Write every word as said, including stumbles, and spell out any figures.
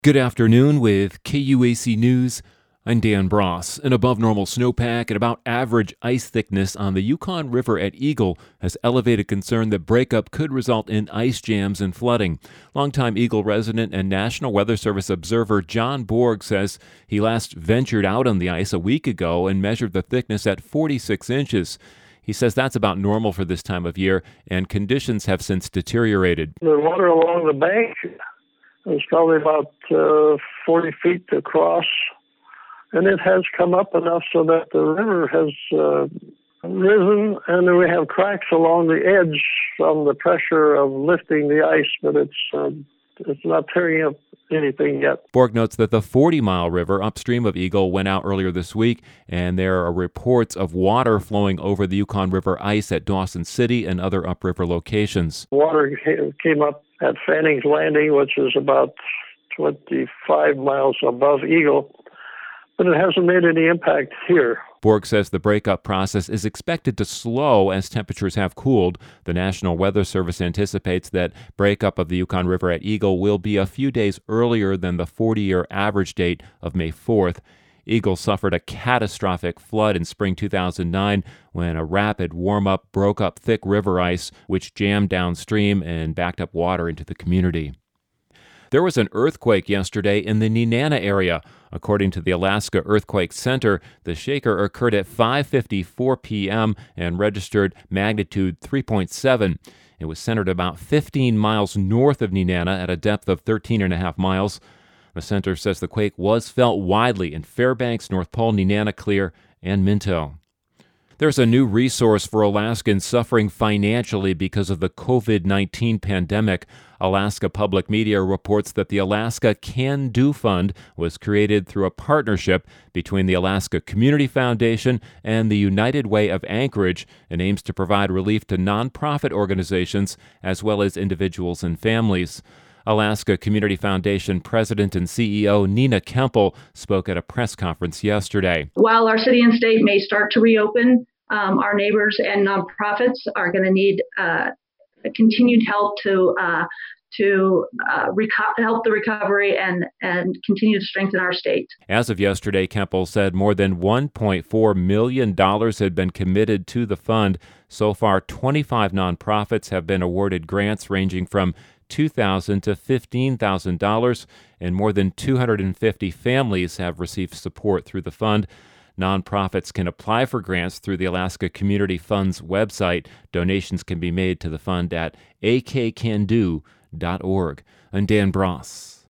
Good afternoon with K U A C News. I'm Dan Bross. An above-normal snowpack and about average ice thickness on the Yukon River at Eagle has elevated concern that breakup could result in ice jams and flooding. Longtime Eagle resident and National Weather Service observer John Borg says he last ventured out on the ice a week ago and measured the thickness at forty-six inches. He says that's about normal for this time of year, and conditions have since deteriorated. The water along the bank is probably about uh, forty feet across, and it has come up enough so that the river has uh, risen, and then we have cracks along the edge from the pressure of lifting the ice, but it's uh, it's not tearing up anything yet. Borg notes that the forty mile River upstream of Eagle went out earlier this week, and there are reports of water flowing over the Yukon River ice at Dawson City and other upriver locations. Water came up at Fanning's Landing, which is about twenty-five miles above Eagle, but it hasn't made any impact here. Borg says the breakup process is expected to slow as temperatures have cooled. The National Weather Service anticipates that breakup of the Yukon River at Eagle will be a few days earlier than the forty-year average date of May fourth. Eagle suffered a catastrophic flood in spring two thousand nine when a rapid warm-up broke up thick river ice, which jammed downstream and backed up water into the community. There was an earthquake yesterday in the Nenana area. According to the Alaska Earthquake Center, the shaker occurred at five fifty-four p.m. and registered magnitude three point seven. It was centered about fifteen miles north of Nenana at a depth of thirteen and a half miles. The center says the quake was felt widely in Fairbanks, North Pole, Nenana, Clear, and Minto. There's a new resource for Alaskans suffering financially because of the covid nineteen pandemic. Alaska Public Media reports that the Alaska Can Do Fund was created through a partnership between the Alaska Community Foundation and the United Way of Anchorage and aims to provide relief to nonprofit organizations as well as individuals and families. Alaska Community Foundation President and C E O Nina Kemple spoke at a press conference yesterday. While our city and state may start to reopen, um, our neighbors and nonprofits are going to need uh, continued help to uh, to uh, reco- help the recovery and, and continue to strengthen our state. As of yesterday, Kemple said more than one point four million dollars had been committed to the fund. So far, twenty-five nonprofits have been awarded grants ranging from two thousand dollars to fifteen thousand dollars, and more than two hundred fifty families have received support through the fund. Nonprofits can apply for grants through the Alaska Community Fund's website. Donations can be made to the fund at a k can do dot org. I'm Dan Bross.